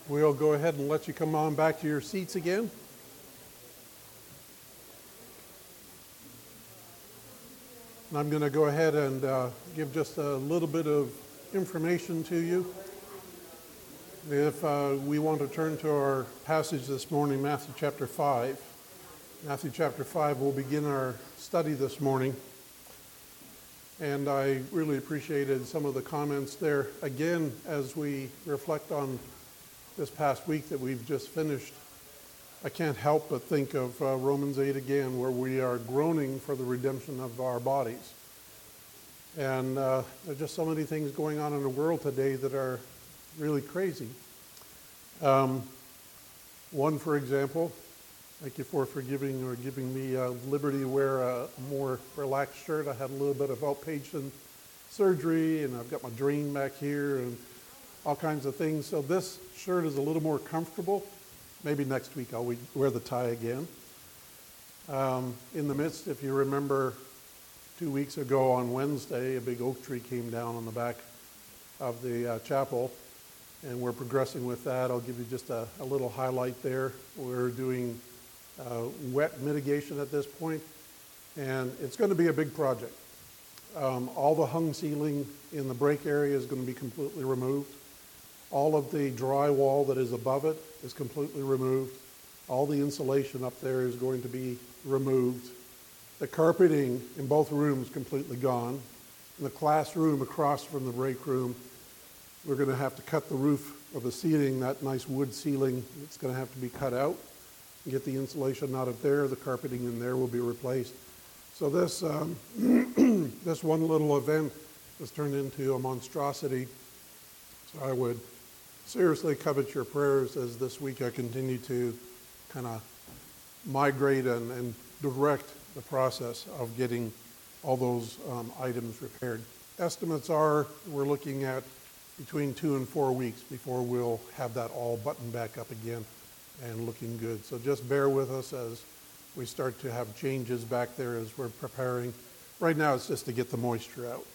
We'll go ahead and let you come on back to your seats again. And I'm going to go ahead and give just a little bit of information to you. If we want to turn to our passage this morning, Matthew chapter 5. Matthew chapter 5 will begin our study this morning. And I really appreciated some of the comments there. Again, as we reflect on this past week that we've just finished, I can't help but think of Romans 8 again, where we are groaning for the redemption of our bodies. And there are just so many things going on in the world today that are really crazy. One, for example, thank you for forgiving or giving me liberty to wear a more relaxed shirt. I had a little bit of outpatient surgery, and I've got my drain back here and all kinds of things. So this shirt is a little more comfortable. Maybe next week I'll wear the tie again. In the midst, if you remember, 2 weeks ago on Wednesday, a big oak tree came down on the back of the chapel, and we're progressing with that. I'll give you just a little highlight there. We're doing wet mitigation at this point, and it's going to be a big project. All the hung ceiling in the break area is going to be completely removed. All of the drywall that is above it is completely removed. All the insulation up there is going to be removed. The carpeting in both rooms completely gone. In the classroom across from the break room, we're going to have to cut the roof of the ceiling, that nice wood ceiling. It's going to have to be cut out. Get the insulation out of there. The carpeting in there will be replaced. So this this one little event has turned into a monstrosity. So I would seriously covet your prayers as this week I continue to kind of migrate and direct the process of getting all those items repaired. Estimates are we're looking at between 2 and 4 weeks before we'll have that all buttoned back up again and looking good. So just bear with us as we start to have changes back there as we're preparing. Right now it's just to get the moisture out.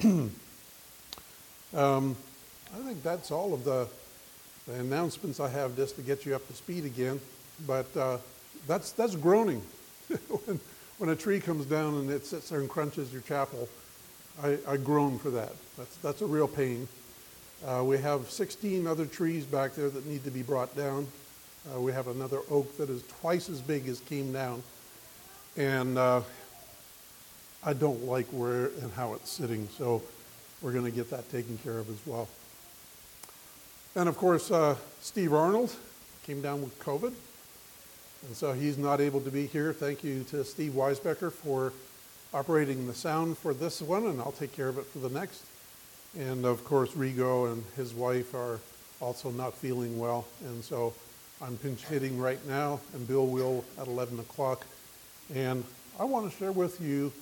I think that's all of the announcements I have just to get you up to speed again. But that's groaning. when a tree comes down and it sits there and crunches your chapel, I groan for that. That's a real pain. We have 16 other trees back there that need to be brought down. We have another oak that is twice as big as came down. And I don't like where and how it's sitting, so we're going to get that taken care of as well. And of course, Steve Arnold came down with COVID, and so he's not able to be here. Thank you to Steve Weisbecker for operating the sound for this one, and I'll take care of it for the next. And of course, Rigo and his wife are also not feeling well, and so I'm pinch hitting right now, and Bill will at 11 o'clock. And I want to share with you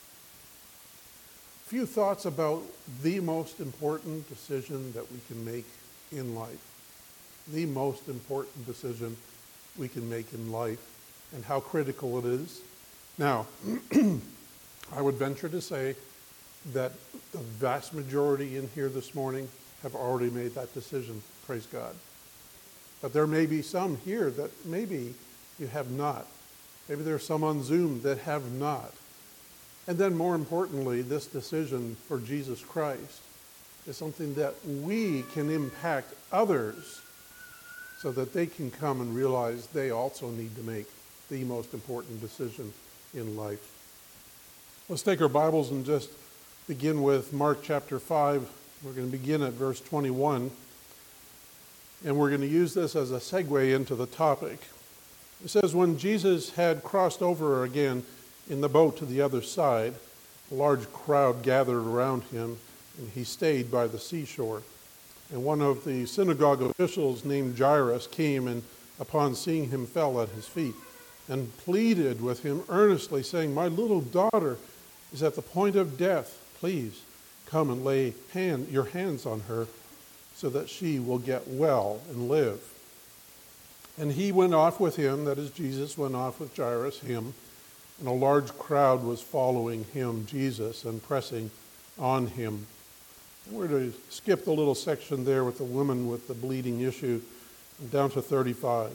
a few thoughts about the most important decision that we can make in life. The most important decision we can make in life and how critical it is. Now, I would venture to say that the vast majority in here this morning have already made that decision, praise God. But there may be some here that maybe you have not. Maybe there are some on Zoom that have not. And then more importantly, this decision for Jesus Christ is something that we can impact others so that they can come and realize they also need to make the most important decision in life. Let's take our Bibles and just begin with Mark chapter 5. We're going to begin at verse 21. And we're going to use this as a segue into the topic. It says, when Jesus had crossed over again in the boat to the other side, a large crowd gathered around him, and he stayed by the seashore. And one of the synagogue officials named Jairus came and upon seeing him fell at his feet and pleaded with him earnestly, saying, my little daughter is at the point of death. Please come and lay your hands on her so that she will get well and live. And he went off with him, that is Jesus went off with Jairus, him, and a large crowd was following him, Jesus, and pressing on him. And we're to skip the little section there with the woman with the bleeding issue down to 35.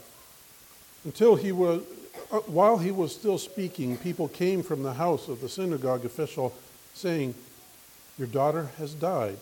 While he was still speaking, people came from the house of the synagogue official saying, "Your daughter has died.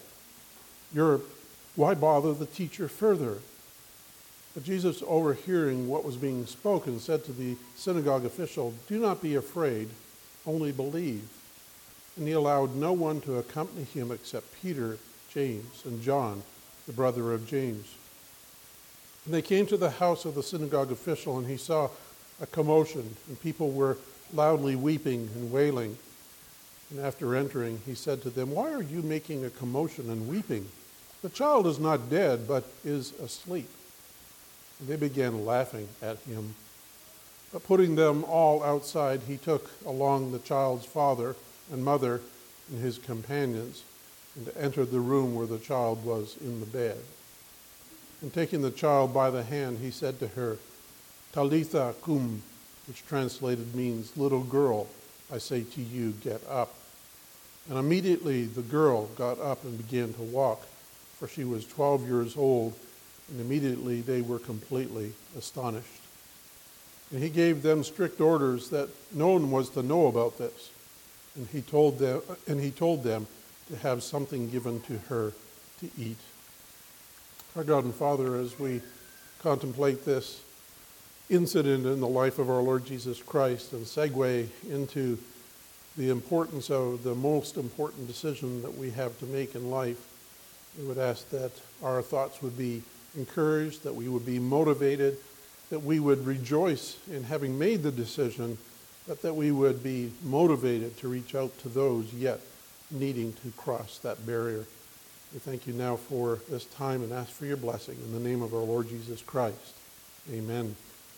Why bother the teacher further?" But Jesus, overhearing what was being spoken, said to the synagogue official, "Do not be afraid, only believe." And he allowed no one to accompany him except Peter, James, and John, the brother of James. And they came to the house of the synagogue official, and he saw a commotion, and people were loudly weeping and wailing. And after entering, he said to them, "Why are you making a commotion and weeping? The child is not dead, but is asleep." And they began laughing at him. But putting them all outside, he took along the child's father and mother and his companions, and entered the room where the child was in the bed. And taking the child by the hand, he said to her, "Talitha cum," which translated means, "Little girl, I say to you, get up." And immediately the girl got up and began to walk, for she was 12 years old, and immediately they were completely astonished. And he gave them strict orders that no one was to know about this. And he told them to have something given to her to eat. Our God and Father, as we contemplate this incident in the life of our Lord Jesus Christ and segue into the importance of the most important decision that we have to make in life, we would ask that our thoughts would be encouraged, that we would be motivated, that we would rejoice in having made the decision, but that we would be motivated to reach out to those yet needing to cross that barrier. We thank you now for this time and ask for your blessing in the name of our Lord Jesus Christ. Amen.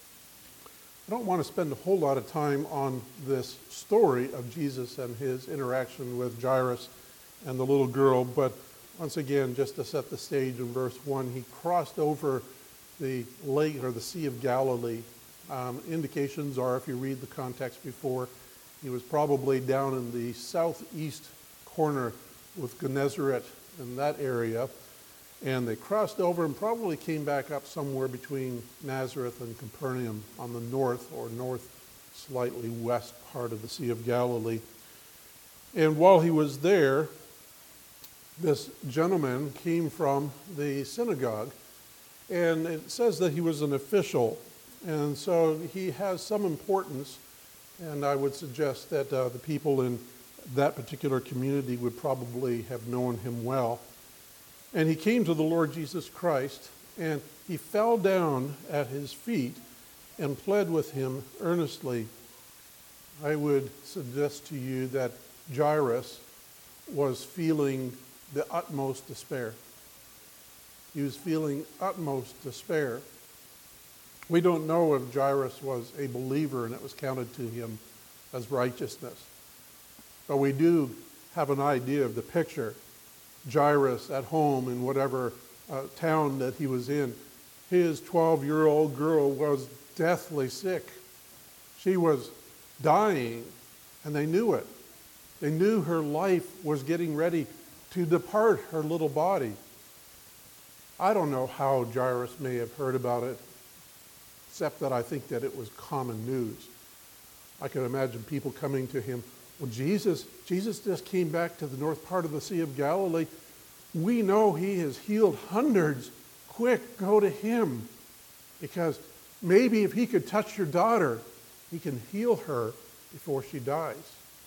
I don't want to spend a whole lot of time on this story of Jesus and his interaction with Jairus and the little girl, but once again, just to set the stage in verse 1, he crossed over the lake or the Sea of Galilee. Indications are, if you read the context before, he was probably down in the southeast corner with Gennesaret in that area, and they crossed over and probably came back up somewhere between Nazareth and Capernaum on the north or north slightly west part of the Sea of Galilee. And while he was there, this gentleman came from the synagogue, and it says that he was an official, and so he has some importance, and I would suggest that the people in that particular community would probably have known him well. And he came to the Lord Jesus Christ, and he fell down at his feet and pled with him earnestly. I would suggest to you that Jairus was feeling the utmost despair. He was feeling utmost despair. We don't know if Jairus was a believer and it was counted to him as righteousness. But we do have an idea of the picture. Jairus at home in whatever town that he was in, his 12-year-old girl was deathly sick. She was dying, and they knew it. They knew her life was getting ready to depart her little body. I don't know how Jairus may have heard about it, except that I think that it was common news. I can imagine people coming to him, "Well, Jesus just came back to the north part of the Sea of Galilee. We know he has healed hundreds. Quick, go to him. Because maybe if he could touch your daughter, he can heal her before she dies."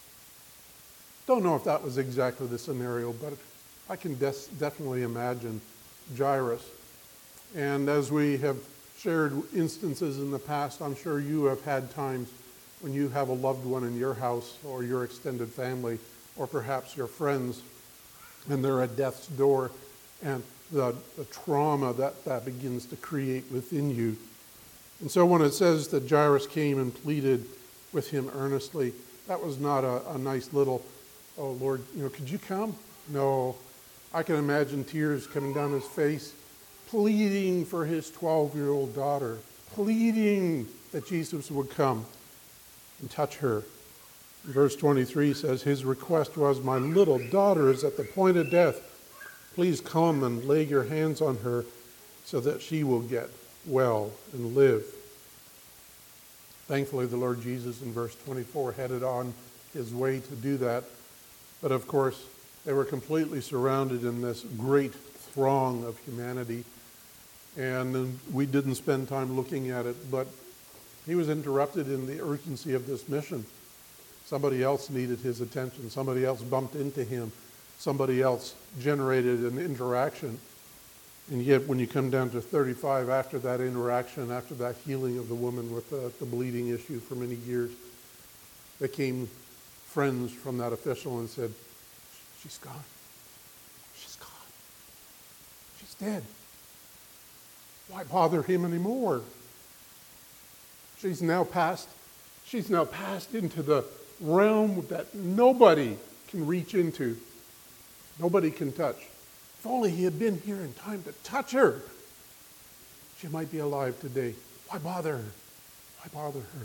Don't know if that was exactly the scenario, but I can definitely imagine Jairus. And as we have shared instances in the past, I'm sure you have had times when you have a loved one in your house or your extended family or perhaps your friends, and they're at death's door, and the trauma that begins to create within you. And so when it says that Jairus came and pleaded with him earnestly, that was not a nice little, "Oh, Lord, could you come?" No, I can imagine tears coming down his face, pleading for his 12-year-old daughter, pleading that Jesus would come and touch her. Verse 23 says, his request was, "My little daughter is at the point of death. Please come and lay your hands on her so that she will get well and live. Thankfully, the Lord Jesus in verse 24 headed on his way to do that. But of course, they were completely surrounded in this great throng of humanity. And we didn't spend time looking at it, but he was interrupted in the urgency of this mission. Somebody else needed his attention. Somebody else bumped into him. Somebody else generated an interaction. And yet when you come down to 35, after that interaction, after that healing of the woman with the bleeding issue for many years, there came friends from that official and said, she's gone. She's gone. She's dead. Why bother him anymore? She's now passed into the realm that nobody can reach into. Nobody can touch. If only he had been here in time to touch her, she might be alive today. Why bother her? Why bother her?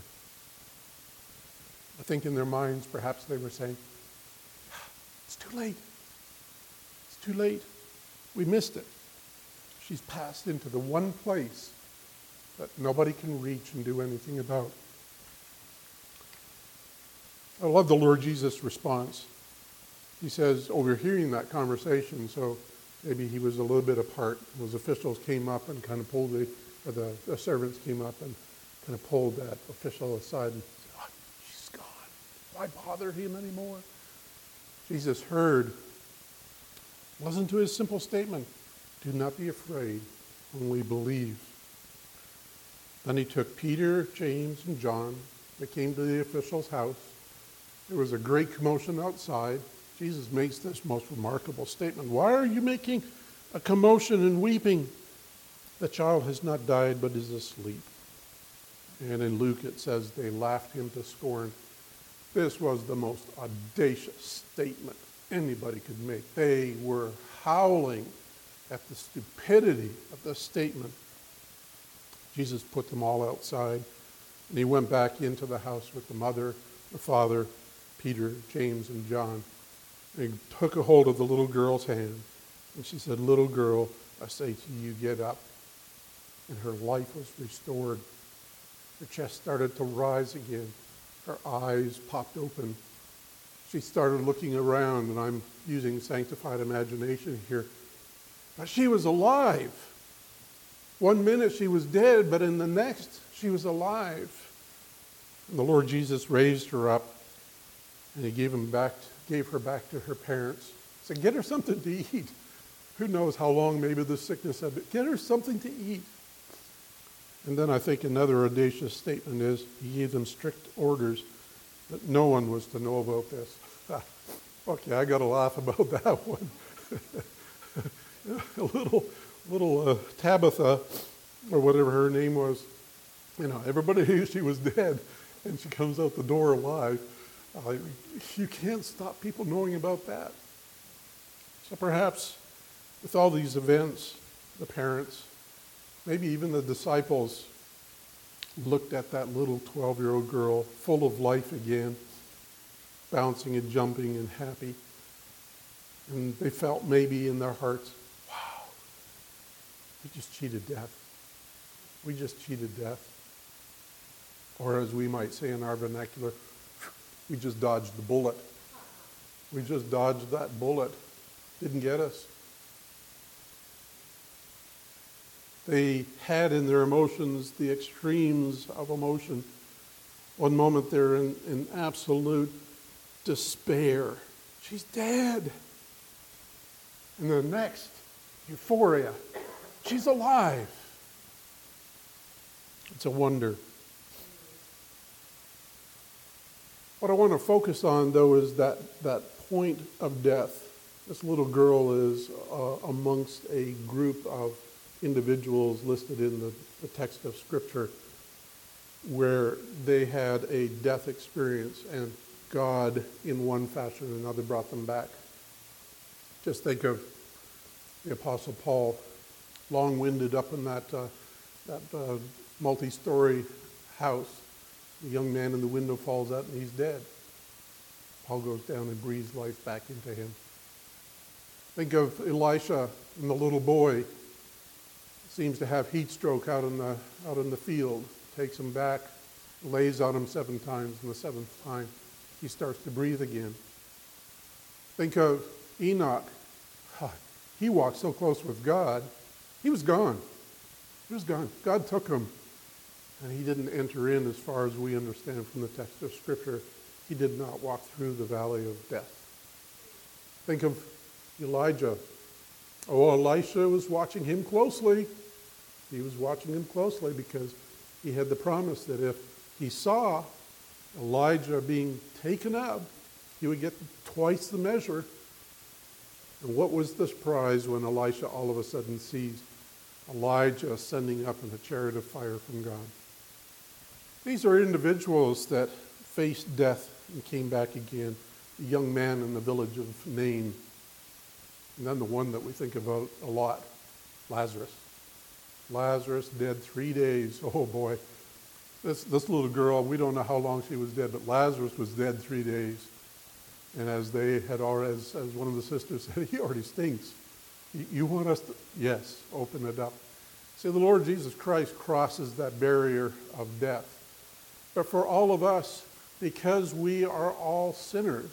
I think in their minds, perhaps they were saying, it's too late. It's too late. We missed it. She's passed into the one place that nobody can reach and do anything about. I love the Lord Jesus' response. He says, overhearing that conversation, so maybe he was a little bit apart. Those officials came up and kind of pulled the servants came up and kind of pulled that official aside and said, oh, she's gone. Why bother him anymore? Jesus heard, listened to his simple statement, do not be afraid, only believe. Then he took Peter, James, and John. They came to the official's house. There was a great commotion outside. Jesus makes this most remarkable statement. Why are you making a commotion and weeping? The child has not died, but is asleep. And in Luke it says they laughed him to scorn. This was the most audacious statement anybody could make. They were howling at the stupidity of the statement. Jesus put them all outside, and he went back into the house with the mother, the father, Peter, James, and John. And he took a hold of the little girl's hand, and she said, little girl, I say to you, get up. And her life was restored. Her chest started to rise again. Her eyes popped open. She started looking around, and I'm using sanctified imagination here. But she was alive. 1 minute she was dead, but in the next she was alive. And the Lord Jesus raised her up, and he gave her back to her parents. He said, get her something to eat. Who knows how long maybe the sickness had been. Get her something to eat. And then I think another audacious statement is he gave them strict orders that no one was to know about this. Okay, I got to laugh about that one. little Tabitha, or whatever her name was, everybody knew she was dead, and she comes out the door alive. You can't stop people knowing about that. So perhaps with all these events, the parents, maybe even the disciples, looked at that little 12-year-old girl full of life again, bouncing and jumping and happy. And they felt maybe in their hearts, wow, we just cheated death. We just cheated death. Or as we might say in our vernacular, we just dodged the bullet. We just dodged that bullet. Didn't get us. They had in their emotions the extremes of emotion. One moment they're in absolute despair. She's dead. And the next, euphoria. She's alive. It's a wonder. What I want to focus on, though, is that point of death. This little girl is amongst a group of individuals listed in the text of Scripture where they had a death experience and God, in one fashion or another, brought them back. Just think of the Apostle Paul, long-winded up in that multi-story house. The young man in the window falls out and he's dead. Paul goes down and breathes life back into him. Think of Elisha and the little boy. seems to have heat stroke out in the field, takes him back, lays on him 7 times, and the 7th time he starts to breathe again. Think of Enoch. He walked so close with God, he was gone. He was gone. God took him, and he didn't enter in, as far as we understand from the text of Scripture. He did not walk through the valley of death. Think of Elijah. Oh, Elisha was watching him closely. He was watching him closely because he had the promise that if he saw Elijah being taken up, he would get twice the measure. And what was the surprise when Elisha all of a sudden sees Elijah ascending up in a chariot of fire from God? These are individuals that faced death and came back again. A young man in the village of Nain. And then the one that we think about a lot, Lazarus. Lazarus dead 3 days. Oh boy. This little girl, we don't know how long she was dead, but Lazarus was dead 3 days. And as they had already, as one of the sisters said, he already stinks. You want us to? Yes, open it up. See, the Lord Jesus Christ crosses that barrier of death. But for all of us, because we are all sinners,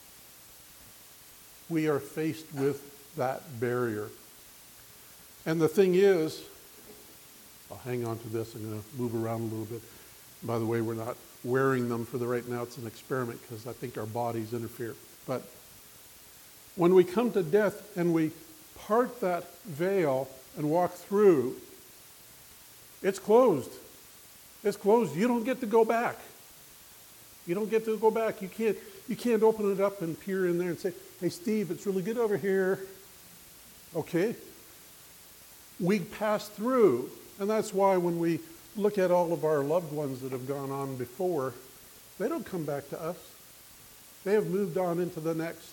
we are faced with that barrier. And the thing is, I'll hang on to this. I'm going to move around a little bit. By the way, we're not wearing them for the right now. It's an experiment because I think our bodies interfere. But when we come to death and we part that veil and walk through, it's closed. It's closed. You don't get to go back. You don't get to go back. You can't open it up and peer in there and say, hey, Steve, it's really good over here. Okay. We pass through. And that's why when we look at all of our loved ones that have gone on before, they don't come back to us. They have moved on into the next.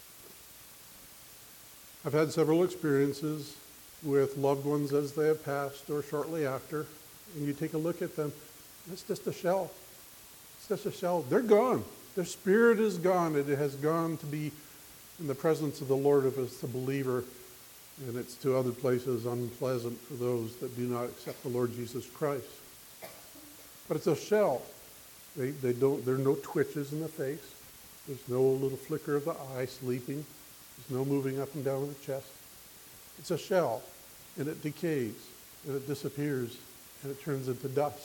I've had several experiences with loved ones as they have passed or shortly after, and you take a look at them, it's just a shell. It's just a shell. They're gone. Their spirit is gone. It has gone to be in the presence of the Lord if it's a believer, and it's to other places unpleasant for those that do not accept the Lord Jesus Christ. But it's a shell. There are no twitches in the face. There's no little flicker of the eye sleeping. There's no moving up and down the chest. It's a shell, and it decays, and it disappears, and it turns into dust.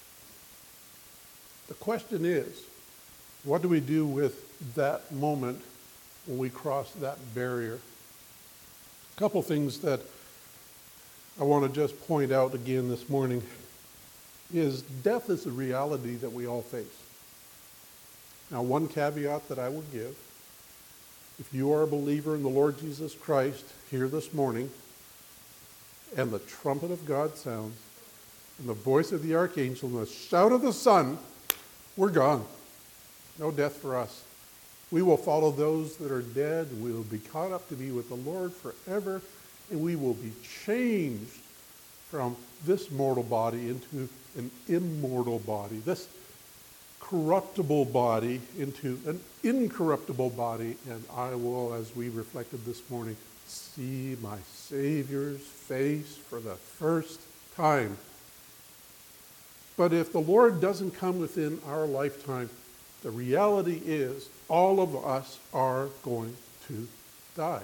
The question is, what do we do with that moment when we cross that barrier? A couple things that I want to just point out again this morning is death is a reality that we all face. Now, one caveat that I would give, if you are a believer in the Lord Jesus Christ here this morning, and the trumpet of God sounds, and the voice of the archangel, and the shout of the Son, we're gone. No death for us. We will follow those that are dead. We will be caught up to be with the Lord forever, and we will be changed from this mortal body into an immortal body, this corruptible body into an incorruptible body, and I will, as we reflected this morning, see my Savior's face for the first time. But if the Lord doesn't come within our lifetime, the reality is all of us are going to die.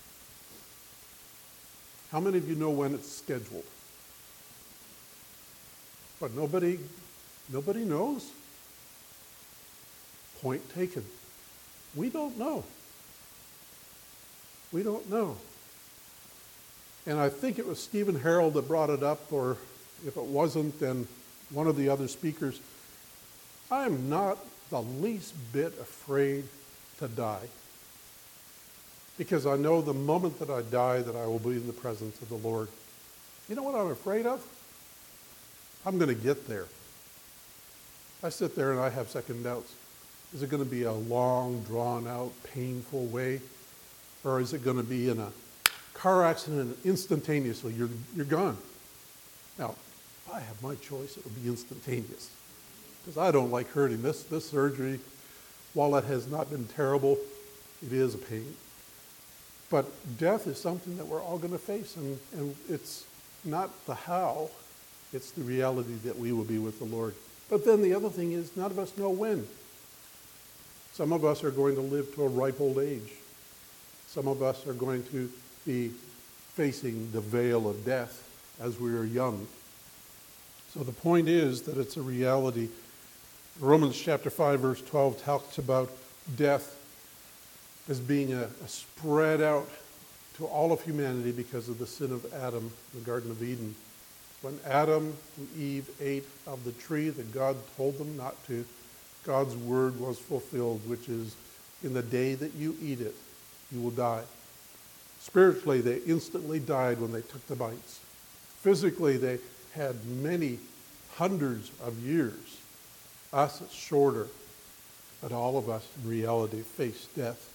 How many of you know when it's scheduled? But nobody knows. Point taken. We don't know. We don't know. And I think it was Stephen Harold that brought it up, or if it wasn't, then one of the other speakers. I am not the least bit afraid to die, because I know the moment that I die that I will be in the presence of the Lord. You know what I'm afraid of? I'm going to get there. I sit there and I have second doubts. Is it going to be a long, drawn-out, painful way? Or is it going to be in a car accident and instantaneously you're gone? Now, if I have my choice, it will be instantaneous. Because I don't like hurting. This surgery, while it has not been terrible, it is a pain. But death is something that we're all going to face, and not the how, it's the reality that we will be with the Lord. But then the other thing is, none of us know when. Some of us are going to live to a ripe old age. Some of us are going to be facing the veil of death as we are young. So the point is that it's a reality. Romans chapter 5, verse 12 talks about death as being a spread out to all of humanity because of the sin of Adam in the Garden of Eden. When Adam and Eve ate of the tree that God told them not to, God's word was fulfilled, which is, in the day that you eat it, you will die. Spiritually, they instantly died when they took the bites. Physically, they had many hundreds of years. Us, it's shorter. But all of us, in reality, face death.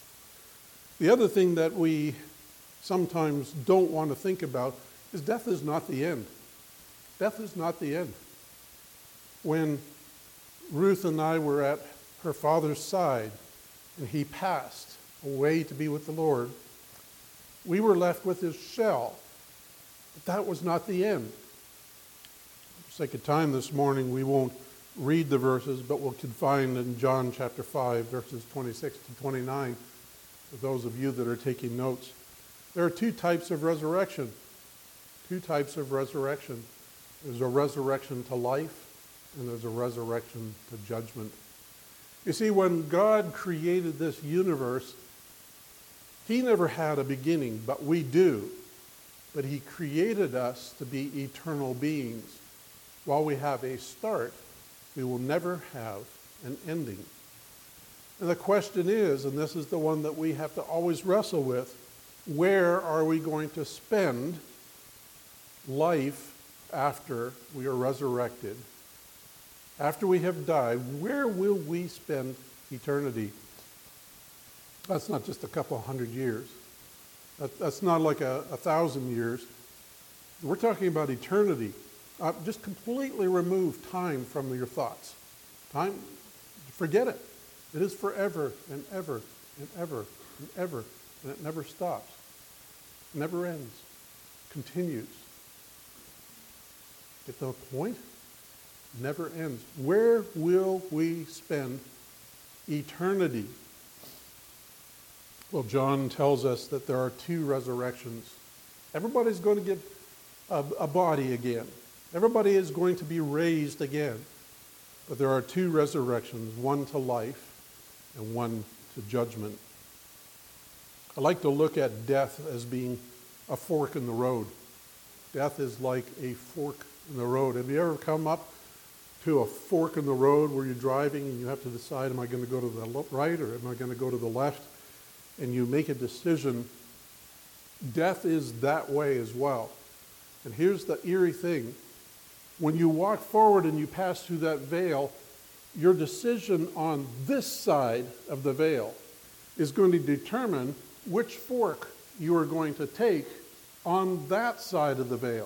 The other thing that we sometimes don't want to think about is death is not the end. Death is not the end. When Ruth and I were at her father's side and he passed away to be with the Lord, we were left with his shell. But that was not the end. For the sake of time this morning, we won't read the verses, but we'll confine in John chapter 5, verses 26 to 29, for those of you that are taking notes. There are two types of resurrection. Two types of resurrection. There's a resurrection to life, and there's a resurrection to judgment. You see, when God created this universe, he never had a beginning, but we do. But he created us to be eternal beings. While we have a start, we will never have an ending. And the question is, and this is the one that we have to always wrestle with, where are we going to spend life after we are resurrected? After we have died, where will we spend eternity? That's not just a couple hundred years. That's not like a 1,000 years. We're talking about eternity. Just completely remove time from your thoughts. Time, forget it. It is forever and ever and ever and ever, and it never stops. Never ends. Continues. Get the point? Never ends. Where will we spend eternity? Well, John tells us that there are two resurrections. Everybody's going to get a body again. Everybody is going to be raised again. But there are two resurrections, one to life and one to judgment. I like to look at death as being a fork in the road. Death is like a fork in the road. Have you ever come up to a fork in the road where you're driving and you have to decide, am I going to go to the right or am I going to go to the left? And you make a decision. Death is that way as well. And here's the eerie thing. When you walk forward and you pass through that veil, your decision on this side of the veil is going to determine which fork you are going to take on that side of the veil.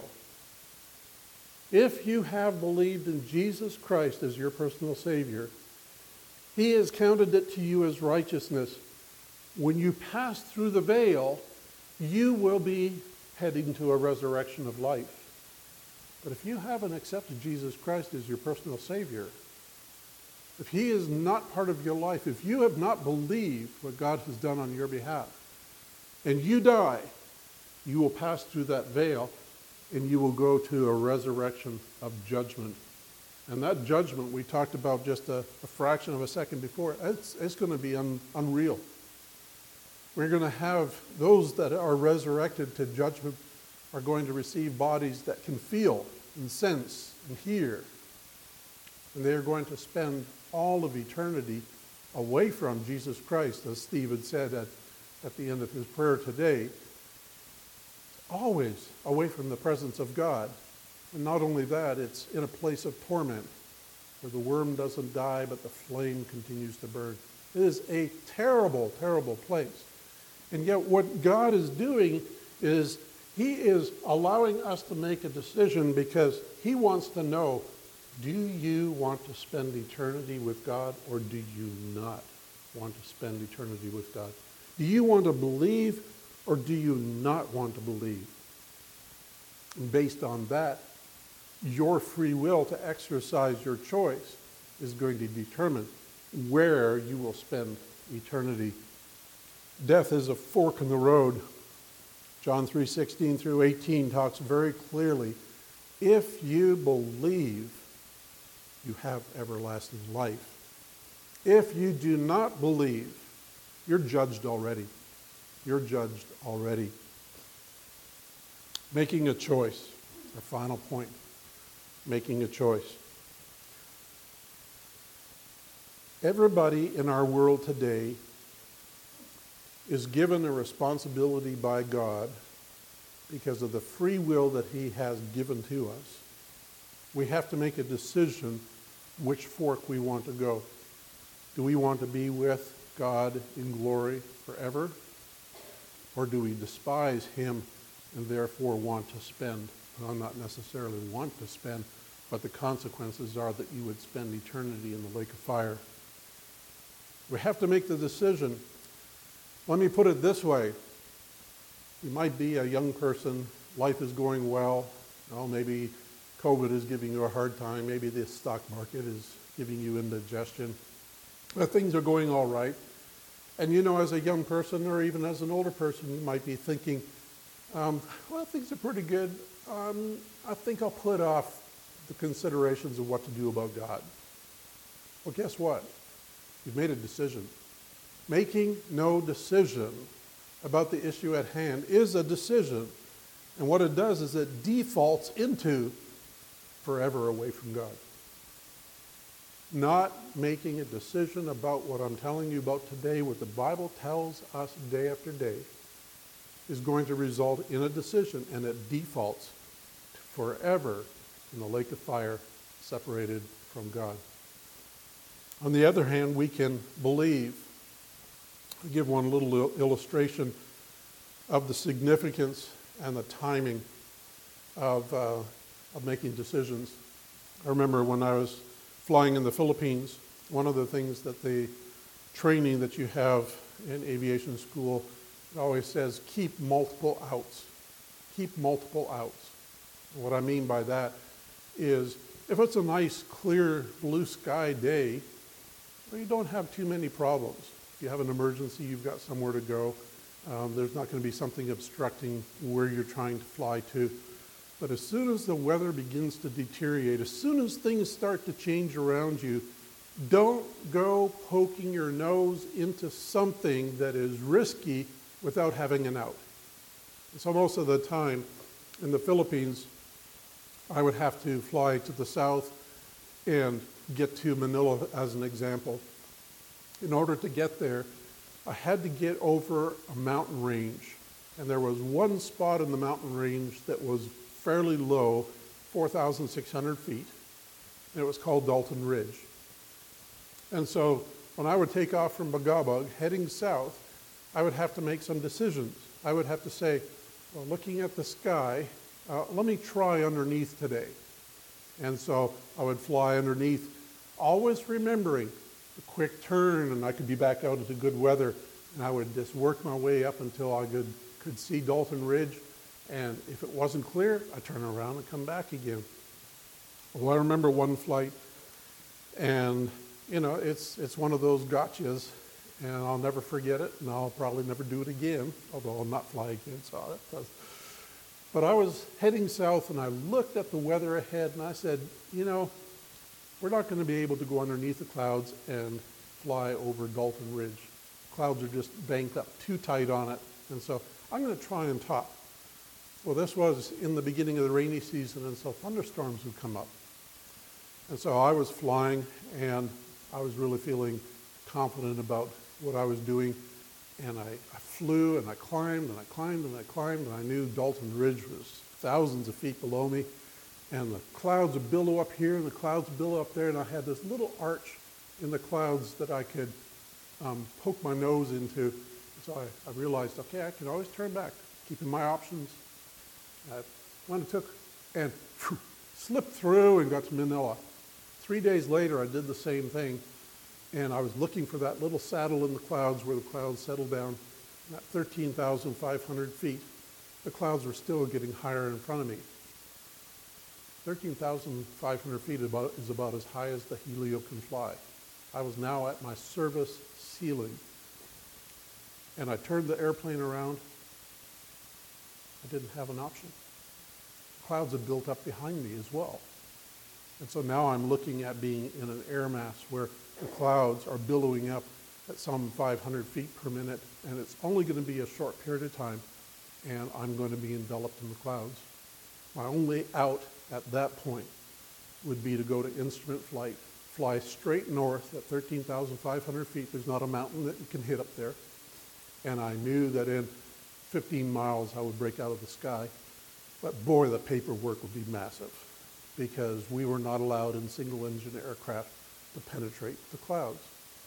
If you have believed in Jesus Christ as your personal Savior, he has counted it to you as righteousness. When you pass through the veil, you will be heading to a resurrection of life. But if you haven't accepted Jesus Christ as your personal Savior, if he is not part of your life, if you have not believed what God has done on your behalf, and you die, you will pass through that veil and you will go to a resurrection of judgment. And that judgment we talked about just a fraction of a second before, it's going to be unreal. We're going to have those that are resurrected to judgment are going to receive bodies that can feel and sense and hear. And they are going to spend all of eternity away from Jesus Christ, as Stephen said at the end of his prayer today. Always away from the presence of God. And not only that, it's in a place of torment where the worm doesn't die, but the flame continues to burn. It is a terrible, terrible place. And yet what God is doing is he is allowing us to make a decision because he wants to know, do you want to spend eternity with God or do you not want to spend eternity with God? Do you want to believe or do you not want to believe? And based on that, your free will to exercise your choice is going to determine where you will spend eternity. Death is a fork in the road. John 3:16 through 18 talks very clearly. If you believe, you have everlasting life. If you do not believe, you're judged already. You're judged already. Making a choice, our final point. Making a choice. Everybody in our world today is given a responsibility by God because of the free will that He has given to us. We have to make a decision which fork we want to go. Do we want to be with God in glory forever? Or do we despise Him and therefore want to spend? Well, not necessarily want to spend, but the consequences are that you would spend eternity in the lake of fire. We have to make the decision. Let me put it this way. You might be a young person, life is going well. Well, maybe COVID is giving you a hard time. Maybe the stock market is giving you indigestion. But things are going all right. And you know, as a young person or even as an older person, you might be thinking, well, things are pretty good. I think I'll put off the considerations of what to do about God. Well, guess what? You've made a decision. Making no decision about the issue at hand is a decision. And what it does is it defaults into forever away from God. Not making a decision about what I'm telling you about today, what the Bible tells us day after day, is going to result in a decision, and it defaults to forever in the lake of fire, separated from God. On the other hand, we can believe. I'll give one little illustration of the significance and the timing of making decisions. I remember when I was flying in the Philippines, one of the things that the training that you have in aviation school, it always says keep multiple outs. Keep multiple outs. What I mean by that is if it's a nice, clear, blue sky day, well, you don't have too many problems. If you have an emergency, you've got somewhere to go. There's not going to be something obstructing where you're trying to fly to. But as soon as the weather begins to deteriorate, as soon as things start to change around you, don't go poking your nose into something that is risky without having an out. So most of the time in the Philippines, I would have to fly to the south and get to Manila as an example. In order to get there, I had to get over a mountain range. And there was one spot in the mountain range that was fairly low, 4,600 feet. And it was called Dalton Ridge. And so when I would take off from Bagabag, heading south, I would have to make some decisions. I would have to say, well, looking at the sky, let me try underneath today. And so I would fly underneath, always remembering a quick turn, and I could be back out into good weather. And I would just work my way up until I could see Dalton Ridge. And if it wasn't clear, I'd turn around and come back again. Well, I remember one flight, and you know, it's one of those gotchas, and I'll never forget it, and I'll probably never do it again, although I'll not fly again, so that does. But I was heading south, and I looked at the weather ahead, and I said, you know, we're not going to be able to go underneath the clouds and fly over Dalton Ridge. Clouds are just banked up too tight on it, and so I'm going to try and top. Well, this was in the beginning of the rainy season, and so thunderstorms would come up. And so I was flying, and I was really feeling confident about what I was doing. And I flew, and I climbed, and I climbed, and I climbed, and I knew Dalton Ridge was thousands of feet below me. And the clouds would billow up here, and the clouds would billow up there, and I had this little arch in the clouds that I could poke my nose into. So I realized, okay, I can always turn back, keeping my options. When it took, and slipped through and got to Manila. 3 days later, I did the same thing, and I was looking for that little saddle in the clouds where the clouds settled down at 13,500 feet. The clouds were still getting higher in front of me. 13,500 feet is about as high as the Helio can fly. I was now at my service ceiling. And I turned the airplane around. I didn't have an option. Clouds had built up behind me as well. And so now I'm looking at being in an air mass where the clouds are billowing up at some 500 feet per minute, and it's only going to be a short period of time, and I'm going to be enveloped in the clouds. My only out at that point would be to go to instrument flight, fly straight north at 13,500 feet. There's not a mountain that you can hit up there. And I knew that in 15 miles I would break out of the sky. But boy, the paperwork would be massive, because we were not allowed in single-engine aircraft to penetrate the clouds.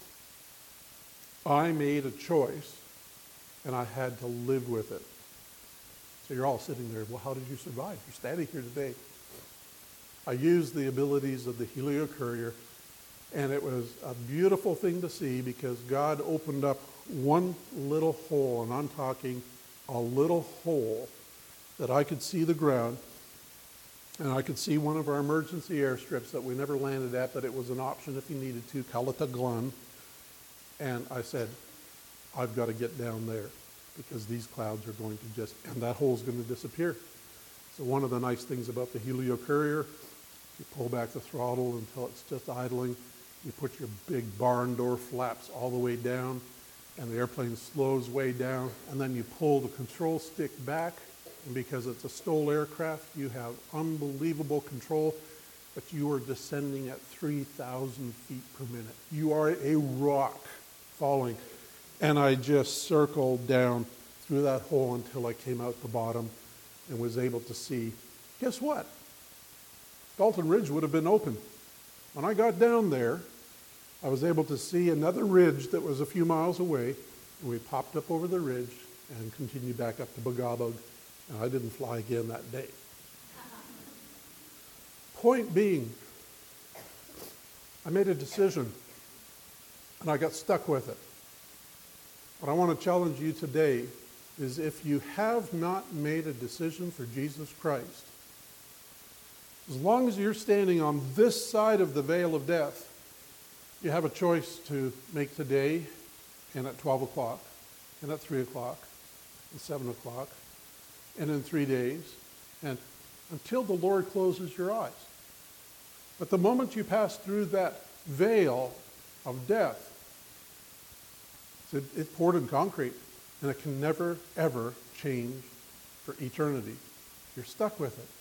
I made a choice, and I had to live with it. So you're all sitting there, well, how did you survive? You're standing here today. I used the abilities of the Helio Courier, and it was a beautiful thing to see, because God opened up one little hole, and I'm talking a little hole, that I could see the ground, and I could see one of our emergency airstrips that we never landed at, but it was an option if you needed to, Calatiglan. And I said, I've got to get down there, because these clouds are going to just, and that hole's going to disappear. So one of the nice things about the Helio Courier, you pull back the throttle until it's just idling, you put your big barn door flaps all the way down, and the airplane slows way down, and then you pull the control stick back, and because it's a STOL aircraft, you have unbelievable control, but you are descending at 3,000 feet per minute. You are a rock falling. And I just circled down through that hole until I came out the bottom and was able to see, guess what? Dalton Ridge would have been open. When I got down there, I was able to see another ridge that was a few miles away, and we popped up over the ridge and continued back up to Bogabog, and I didn't fly again that day. Point being, I made a decision, and I got stuck with it. What I want to challenge you today is, if you have not made a decision for Jesus Christ, as long as you're standing on this side of the veil of death, you have a choice to make today, and at 12 o'clock, and at 3 o'clock, and 7 o'clock, and in 3 days, and until the Lord closes your eyes. But the moment you pass through that veil of death, it's poured in concrete, and it can never, ever change for eternity. You're stuck with it.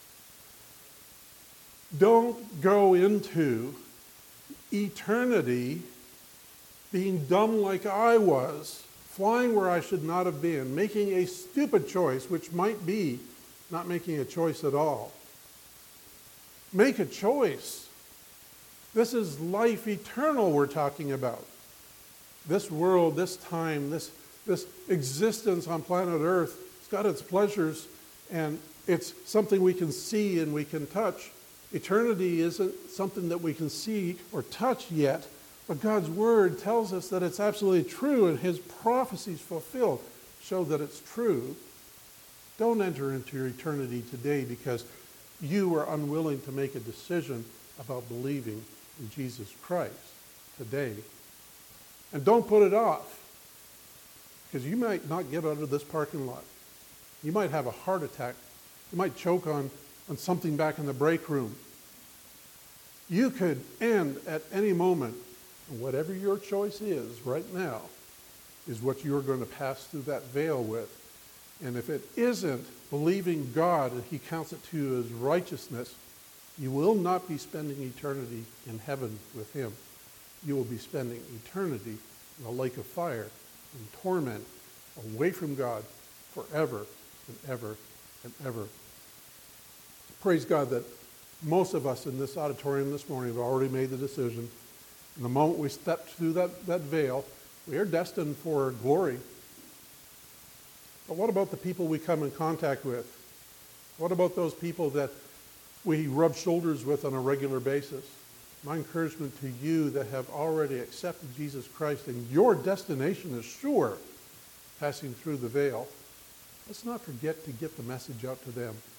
Don't go into eternity being dumb like I was, flying where I should not have been, making a stupid choice, which might be not making a choice at all. Make a choice. This is life eternal we're talking about. This world, this time, this existence on planet Earth, it's got its pleasures, and it's something we can see and we can touch. Eternity isn't something that we can see or touch yet, but God's Word tells us that it's absolutely true, and His prophecies fulfilled show that it's true. Don't enter into your eternity today because you are unwilling to make a decision about believing in Jesus Christ today. And don't put it off, because you might not get out of this parking lot. You might have a heart attack. You might choke on something back in the break room. You could end at any moment. And whatever your choice is right now is what you're going to pass through that veil with. And if it isn't believing God and He counts it to you as righteousness, you will not be spending eternity in heaven with Him. You will be spending eternity in the lake of fire, in torment, away from God forever and ever and ever. Praise God that most of us in this auditorium this morning have already made the decision. And the moment we step through that veil, we are destined for glory. But what about the people we come in contact with? What about those people that we rub shoulders with on a regular basis? My encouragement to you that have already accepted Jesus Christ and your destination is sure, passing through the veil, let's not forget to get the message out to them.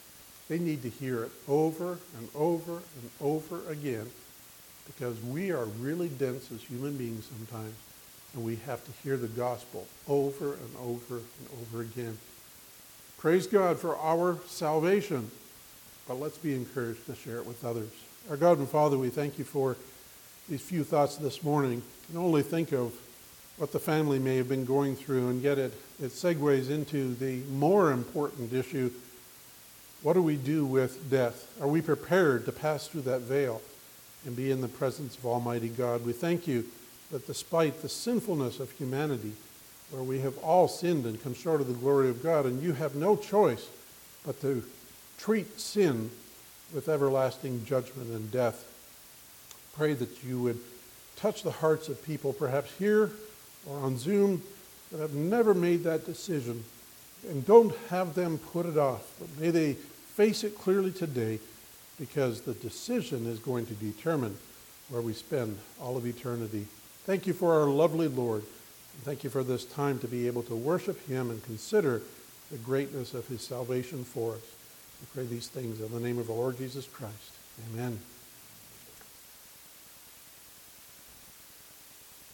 They need to hear it over and over and over again, because we are really dense as human beings sometimes, and we have to hear the gospel over and over and over again. Praise God for our salvation, but let's be encouraged to share it with others. Our God and Father, we thank you for these few thoughts this morning. You can only think of what the family may have been going through, and yet it segues into the more important issue. What do we do with death? Are we prepared to pass through that veil and be in the presence of Almighty God? We thank you that despite the sinfulness of humanity, where we have all sinned and come short of the glory of God, and you have no choice but to treat sin with everlasting judgment and death. Pray that you would touch the hearts of people, perhaps here or on Zoom, that have never made that decision, and don't have them put it off, but may they face it clearly today, because the decision is going to determine where we spend all of eternity. Thank you for our lovely Lord, and thank you for this time to be able to worship him and consider the greatness of his salvation for us. We pray these things in the name of our Lord Jesus Christ. Amen.